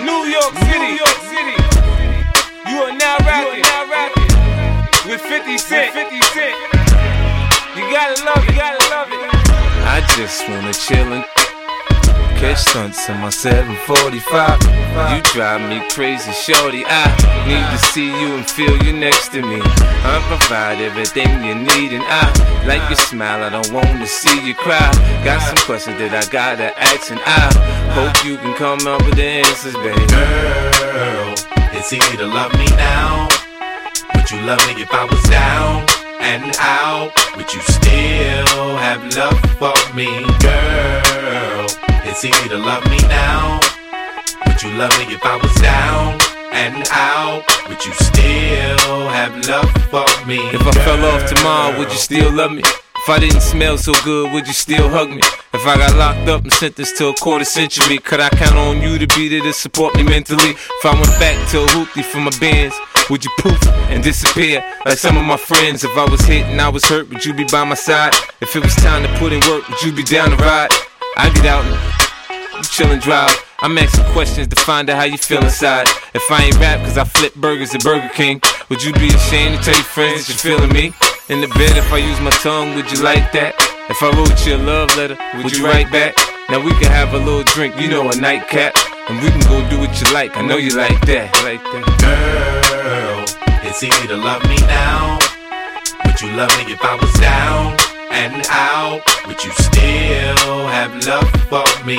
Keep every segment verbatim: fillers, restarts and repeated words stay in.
New York City. New York City. You are now rapping, now rapping with fifty Cent. fifty Cent. You gotta love it, you gotta love it. I just wanna chill and catch stunts in my seven forty-five. You drive me crazy, shorty. I need to see you and feel you next to me. I provide everything you need, and I like your smile. I don't want to see you cry. Got some questions that I gotta ask, and I hope you can come up with the answers, baby. Girl, it's easy to love me now. Would you love me if I was down and out? Would you still have love for me, girl? It's easy to love me now. Would you love me if I was down and out? Would you still have love for me, If I girl? fell off tomorrow, would you still love me? If I didn't smell so good, would you still hug me? If I got locked up and sentenced to a quarter century, could I count on you to be there to support me mentally? If I went back to a hoopty for my bands, would you poof and disappear like some of my friends? If I was hit and I was hurt, would you be by my side? If it was time to put in work, would you be down to ride? I get out and you chill and drive. I'm asking questions to find out how you feel inside. If I ain't rap cause I flip burgers at Burger King, would you be ashamed to tell your friends that you're feeling me? In the bed, if I use my tongue, would you like that? If I wrote you a love letter, would you write back? Now we can have a little drink, you know, a nightcap, and we can go do what you like. I know you like that, like that. Girl, it's easy to love me now. Would you love me if I was down and out? Would you still have love for me,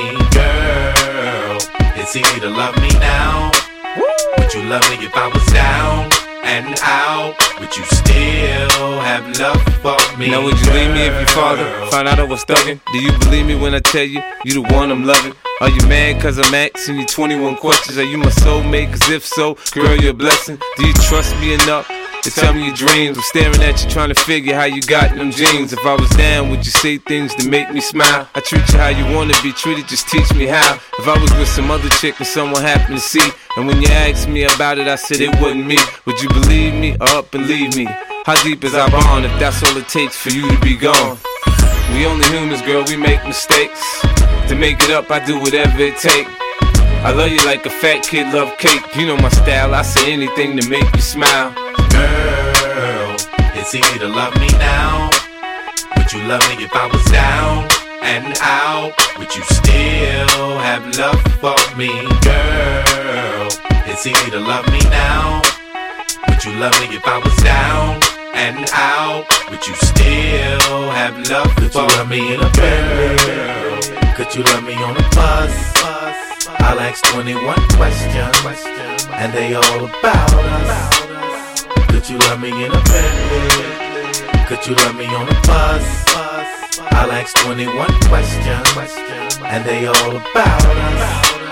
girl? It's easy to love me now. Would you love me if I was down and out? Would you still have love for me? Now would you leave me if your father found out I was thugging? Do you believe me when I tell you, you the one I'm loving? Are you mad cause I'm asking you twenty-one questions? Are you my soulmate? Cause if so, girl, you're a blessing. Do you trust me enough to tell me your dreams? I'm staring at you trying to figure how you got them jeans. If I was down, would you say things to make me smile? I treat you how you wanna be treated, just teach me how. If I was with some other chick and someone happened to see, and when you asked me about it, I said it wasn't me, would you believe me or up and leave me? How deep is our bond if that's all it takes for you to be gone? We only humans, girl, we make mistakes. To make it up, I do whatever it takes. I love you like a fat kid love cake. You know my style, I say anything to make you smile. Girl, it's easy to love me now. Would you love me if I was down and out? Would you still have love for me, girl? It's easy to love me now. Would you love me if I was down and out? Would you still have love for me? Could you love me in a Bentley? Could you love me on a bus? I'll ask twenty-one questions, and they all about us. Could you love me in a Bentley? Could you love me on a bus? I'll ask twenty-one questions, and they all about us.